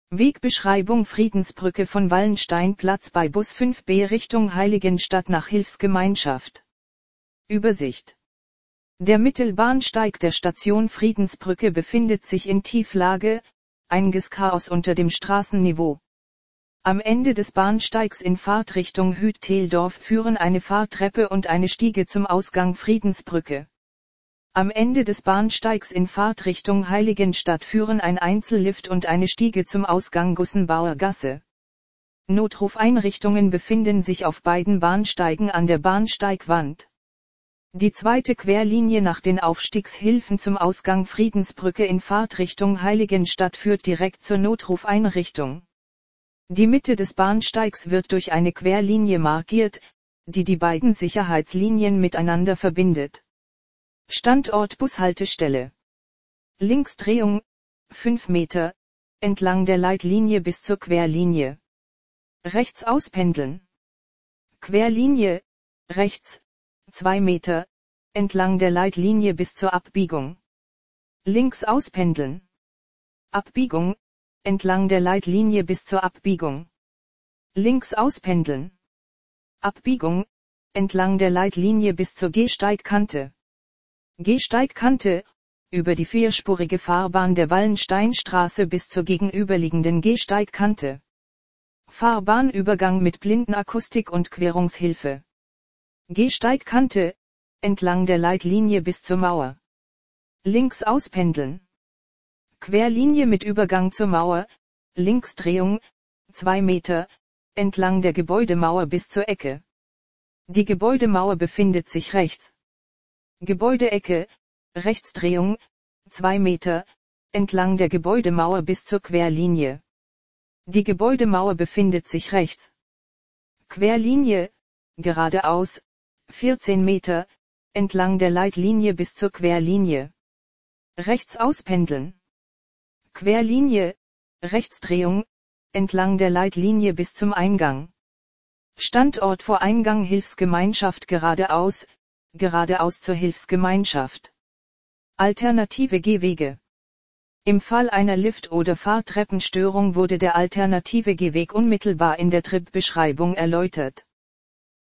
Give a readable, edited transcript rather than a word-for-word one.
Wegbeschreibung Friedensbrücke von Wallensteinplatz bei Bus 5b Richtung Heiligenstadt nach Hilfsgemeinschaft. Übersicht. Der Mittelbahnsteig der Station Friedensbrücke befindet sich in Tieflage, einiges Chaos unter dem Straßenniveau. Am Ende des Bahnsteigs in Fahrtrichtung Hüt-Theldorf führen eine Fahrtreppe und eine Stiege zum Ausgang Friedensbrücke. Am Ende des Bahnsteigs in Fahrtrichtung Heiligenstadt führen ein Einzellift und eine Stiege zum Ausgang Gussenbauer Gasse. Notrufeinrichtungen befinden sich auf beiden Bahnsteigen an der Bahnsteigwand. Die zweite Querlinie nach den Aufstiegshilfen zum Ausgang Friedensbrücke in Fahrtrichtung Heiligenstadt führt direkt zur Notrufeinrichtung. Die Mitte des Bahnsteigs wird durch eine Querlinie markiert, die die beiden Sicherheitslinien miteinander verbindet. Standort Bushaltestelle. Linksdrehung, 5 Meter, entlang der Leitlinie bis zur Querlinie. Rechts auspendeln. Querlinie, rechts, 2 Meter, entlang der Leitlinie bis zur Abbiegung. Links auspendeln. Abbiegung, entlang der Leitlinie bis zur Abbiegung. Links auspendeln. Abbiegung, entlang der Leitlinie bis zur Gehsteigkante. Gehsteigkante, über die vierspurige Fahrbahn der Wallensteinstraße bis zur gegenüberliegenden Gehsteigkante. Fahrbahnübergang mit Blindenakustik und Querungshilfe. Gehsteigkante, entlang der Leitlinie bis zur Mauer. Links auspendeln. Querlinie mit Übergang zur Mauer, Linksdrehung, 2 Meter, entlang der Gebäudemauer bis zur Ecke. Die Gebäudemauer befindet sich rechts. Gebäudeecke, Rechtsdrehung, 2 Meter, entlang der Gebäudemauer bis zur Querlinie. Die Gebäudemauer befindet sich rechts. Querlinie, geradeaus, 14 Meter, entlang der Leitlinie bis zur Querlinie. Rechts auspendeln. Querlinie, Rechtsdrehung, entlang der Leitlinie bis zum Eingang. Standort vor Eingang Hilfsgemeinschaft geradeaus zur Hilfsgemeinschaft. Alternative Gehwege. Im Fall einer Lift- oder Fahrtreppenstörung wurde der alternative Gehweg unmittelbar in der Tripbeschreibung erläutert.